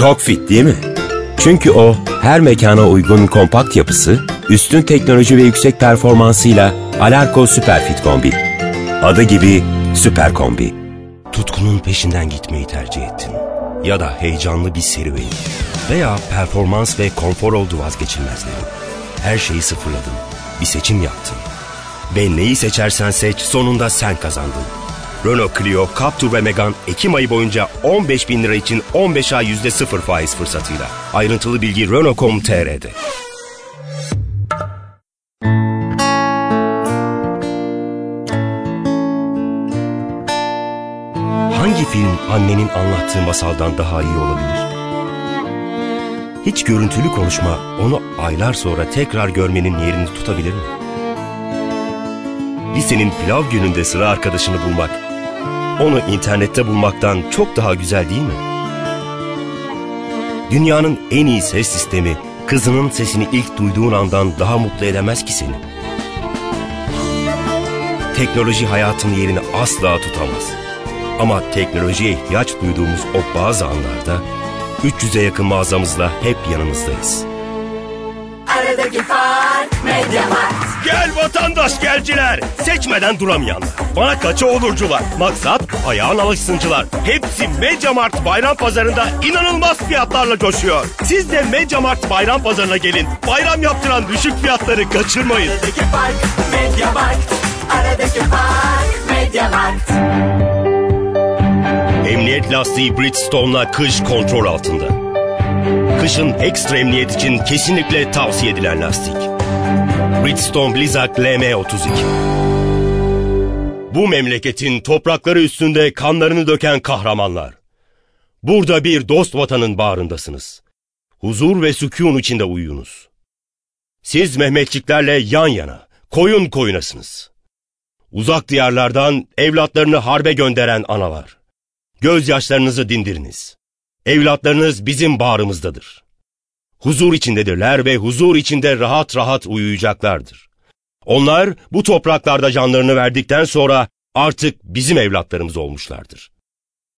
Çok fit değil mi? Çünkü o her mekana uygun kompakt yapısı, üstün teknoloji ve yüksek performansıyla Alarko Süperfit Kombi. Adı gibi Süper Kombi. Tutkunun peşinden gitmeyi tercih ettin. Ya da heyecanlı bir serüveni. Veya performans ve konfor oldu vazgeçilmezlerin. Her şeyi sıfırladın. Bir seçim yaptın. Ve neyi seçersen seç, sonunda sen kazandın. Renault Clio, Captur ve Megane Ekim ayı boyunca 15.000 lira için 15 ay %0 faiz fırsatıyla. Ayrıntılı bilgi Renault.com.tr'de. Hangi film annenin anlattığı masaldan daha iyi olabilir? Hiç görüntülü konuşma onu aylar sonra tekrar görmenin yerini tutabilir mi? Lisenin pilav gününde sıra arkadaşını bulmak, onu internette bulmaktan çok daha güzel değil mi? Dünyanın en iyi ses sistemi, kızının sesini ilk duyduğun andan daha mutlu edemez ki seni. Teknoloji hayatın yerini asla tutamaz. Ama teknolojiye ihtiyaç duyduğumuz o bazı anlarda 300'e yakın mağazamızla hep yanınızdayız. Aradaki fark Mediamarkt. Gel vatandaş gelciler, seçmeden duramayanlar, bana kaça olurcular, maksat ayağın alışsıncılar. Hepsi Mediamarkt Bayram Pazarı'nda inanılmaz fiyatlarla coşuyor. Siz de Mediamarkt Bayram Pazarı'na gelin, bayram yaptıran düşük fiyatları kaçırmayın. Aradaki fark Mediamarkt. Aradaki fark Mediamarkt. Emniyet lastiği Bridgestone'la kış kontrol altında. Kışın ekstra emniyet için kesinlikle tavsiye edilen lastik. Bridgestone Blizzak LM32. Bu memleketin toprakları üstünde kanlarını döken kahramanlar. Burada bir dost vatanın bağrındasınız. Huzur ve sükûn içinde uyuyunuz. Siz Mehmetçiklerle yan yana, koyun koyunasınız. Uzak diyarlardan evlatlarını harbe gönderen analar. Gözyaşlarınızı dindiriniz. Evlatlarınız bizim bağrımızdadır. Huzur içindedirler ve huzur içinde rahat rahat uyuyacaklardır. Onlar bu topraklarda canlarını verdikten sonra artık bizim evlatlarımız olmuşlardır.